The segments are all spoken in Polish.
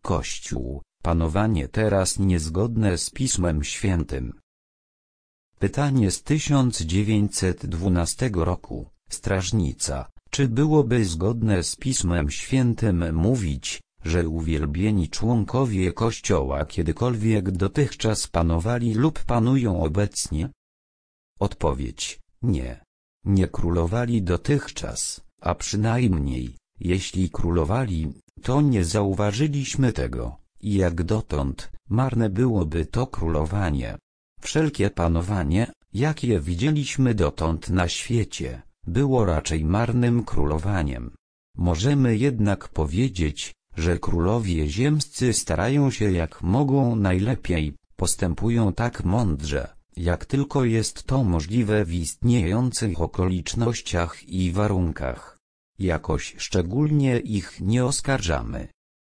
Kościół, panowanie teraz niezgodne z Pismem Świętym. Pytanie z 1912 roku, strażnica, czy byłoby zgodne z Pismem Świętym mówić, że uwielbieni członkowie Kościoła kiedykolwiek dotychczas panowali lub panują obecnie? Odpowiedź: nie. Nie królowali dotychczas, a przynajmniej, jeśli królowali, to nie zauważyliśmy tego, i jak dotąd, marne byłoby to królowanie. Wszelkie panowanie, jakie widzieliśmy dotąd na świecie, było raczej marnym królowaniem. Możemy jednak powiedzieć, że królowie ziemscy starają się jak mogą najlepiej, postępują tak mądrze, jak tylko jest to możliwe w istniejących okolicznościach i warunkach. Jakoś szczególnie ich nie oskarżamy.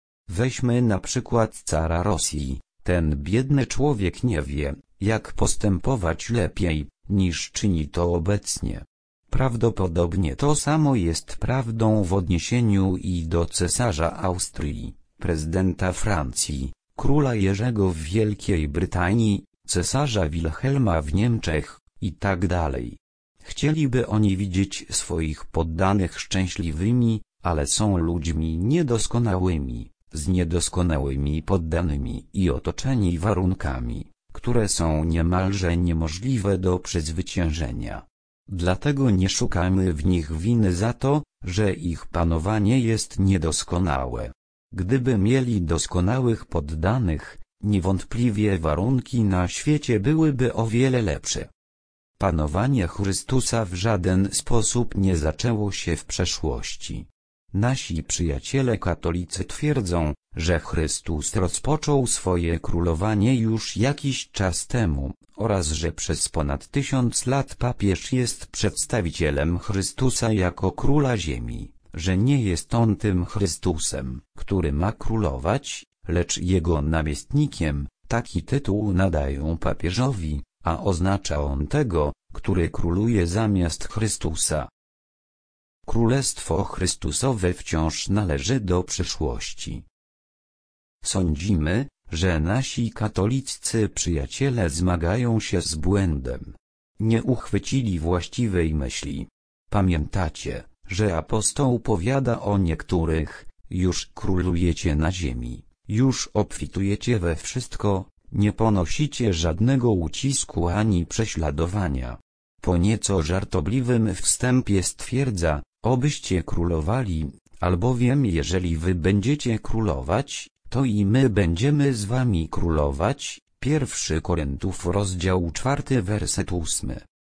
Weźmy na przykład cara Rosji. Ten biedny człowiek nie wie, jak postępować lepiej, niż czyni to obecnie. Prawdopodobnie to samo jest prawdą w odniesieniu i do cesarza Austrii, prezydenta Francji, króla Jerzego w Wielkiej Brytanii, cesarza Wilhelma w Niemczech, i tak dalej. Chcieliby oni widzieć swoich poddanych szczęśliwymi, ale są ludźmi niedoskonałymi, z niedoskonałymi poddanymi i otoczeni warunkami, które są niemalże niemożliwe do przezwyciężenia. Dlatego nie szukamy w nich winy za to, że ich panowanie jest niedoskonałe. Gdyby mieli doskonałych poddanych, niewątpliwie warunki na świecie byłyby o wiele lepsze. Panowanie Chrystusa w żaden sposób nie zaczęło się w przeszłości. Nasi przyjaciele katolicy twierdzą, że Chrystus rozpoczął swoje królowanie już jakiś czas temu, oraz że przez ponad 1000 lat papież jest przedstawicielem Chrystusa jako króla ziemi, że nie jest on tym Chrystusem, który ma królować, lecz jego namiestnikiem. Taki tytuł nadają papieżowi, a oznacza on tego, który króluje zamiast Chrystusa. Królestwo Chrystusowe wciąż należy do przyszłości. Sądzimy, że nasi katoliccy przyjaciele zmagają się z błędem. Nie uchwycili właściwej myśli. Pamiętacie, że apostoł powiada o niektórych: już królujecie na ziemi, już obfitujecie we wszystko, nie ponosicie żadnego ucisku ani prześladowania. Po nieco żartobliwym wstępie stwierdza: obyście królowali, albowiem jeżeli wy będziecie królować, to i my będziemy z wami królować. 1 Koryntiów rozdział 4 werset 8.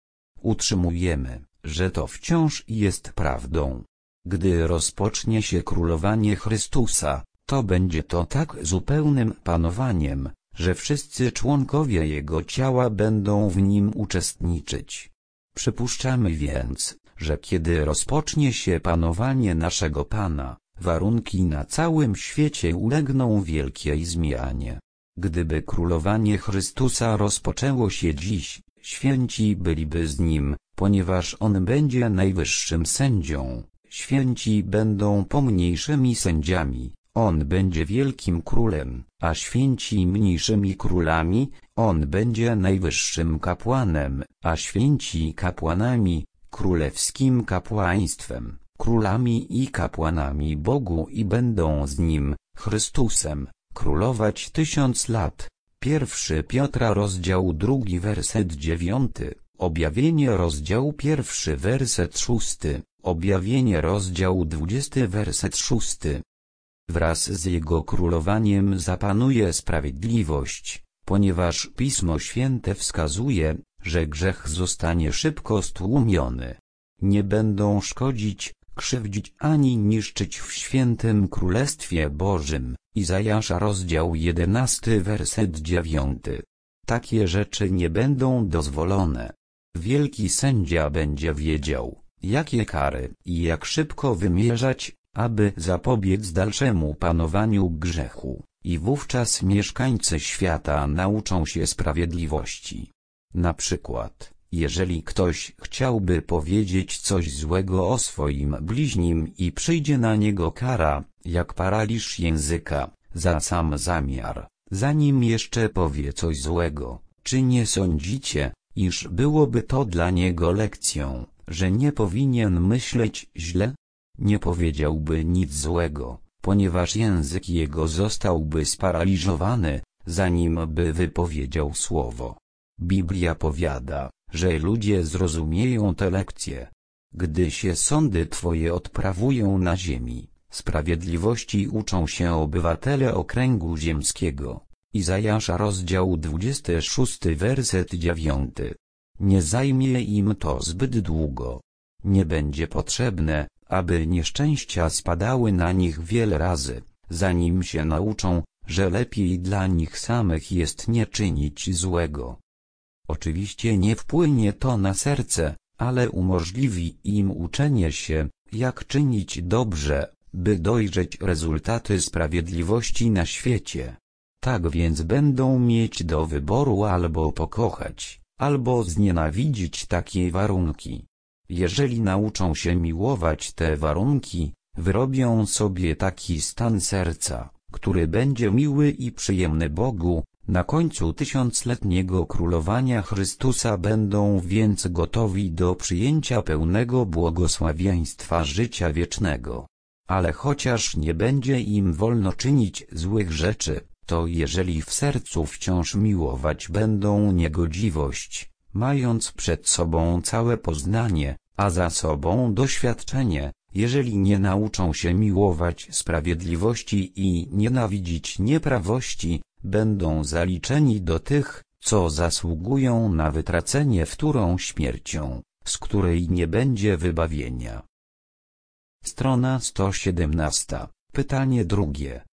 Utrzymujemy, że to wciąż jest prawdą. Gdy rozpocznie się królowanie Chrystusa, to będzie to tak zupełnym panowaniem, że wszyscy członkowie Jego ciała będą w nim uczestniczyć. Przypuszczamy więc, że kiedy rozpocznie się panowanie naszego Pana, warunki na całym świecie ulegną wielkiej zmianie. Gdyby królowanie Chrystusa rozpoczęło się dziś, święci byliby z Nim, ponieważ On będzie najwyższym sędzią, święci będą pomniejszymi sędziami, On będzie wielkim królem, a święci mniejszymi królami, On będzie najwyższym kapłanem, a święci kapłanami, królewskim kapłaństwem, królami i kapłanami Bogu i będą z Nim, Chrystusem, królować 1000 lat. 1 Piotra rozdział 2 werset 9, Objawienie rozdział 1 werset 6, Objawienie rozdział 20 werset 6. Wraz z Jego królowaniem zapanuje sprawiedliwość, ponieważ Pismo Święte wskazuje, że grzech zostanie szybko stłumiony. Nie będą szkodzić, krzywdzić ani niszczyć w świętym Królestwie Bożym. Izajasza rozdział 11 werset 9. Takie rzeczy nie będą dozwolone. Wielki sędzia będzie wiedział, jakie kary i jak szybko wymierzać, aby zapobiec dalszemu panowaniu grzechu, i wówczas mieszkańcy świata nauczą się sprawiedliwości. Na przykład, jeżeli ktoś chciałby powiedzieć coś złego o swoim bliźnim i przyjdzie na niego kara, jak paraliż języka, za sam zamiar, zanim jeszcze powie coś złego. Czy nie sądzicie, iż byłoby to dla niego lekcją, że nie powinien myśleć źle? Nie powiedziałby nic złego, ponieważ język jego zostałby sparaliżowany, zanim by wypowiedział słowo. Biblia powiada, że ludzie zrozumieją te lekcje, gdy się sądy Twoje odprawują na ziemi, sprawiedliwości uczą się obywatele okręgu ziemskiego. Izajasza rozdział 26 werset 9. Nie zajmie im to zbyt długo. Nie będzie potrzebne, aby nieszczęścia spadały na nich wiele razy, zanim się nauczą, że lepiej dla nich samych jest nie czynić złego. Oczywiście nie wpłynie to na serce, ale umożliwi im uczenie się, jak czynić dobrze, by dojrzeć rezultaty sprawiedliwości na świecie. Tak więc będą mieć do wyboru albo pokochać, albo znienawidzić takie warunki. Jeżeli nauczą się miłować te warunki, wyrobią sobie taki stan serca, który będzie miły i przyjemny Bogu. Na końcu tysiącletniego królowania Chrystusa będą więc gotowi do przyjęcia pełnego błogosławieństwa życia wiecznego. Ale chociaż nie będzie im wolno czynić złych rzeczy, to jeżeli w sercu wciąż miłować będą niegodziwość, mając przed sobą całe poznanie, a za sobą doświadczenie, jeżeli nie nauczą się miłować sprawiedliwości i nienawidzić nieprawości, będą zaliczeni do tych, co zasługują na wytracenie wtórą śmiercią, z której nie będzie wybawienia. Strona 117. Pytanie drugie.